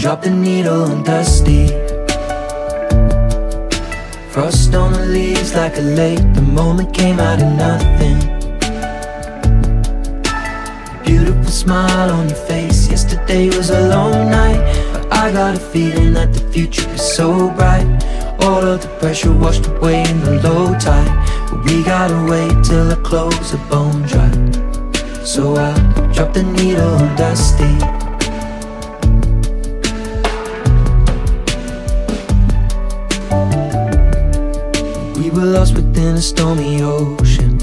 drop the needle on Dusty. Frost on the leaves like a lake, the moment came out of nothing. Beautiful smile on your face, yesterday was a long night, but I got a feeling that the future is so bright. All of the pressure washed away in the low tide, but we gotta wait till our clothes are bone dry. So I drop the needle on Dusty. We were lost within a stormy ocean.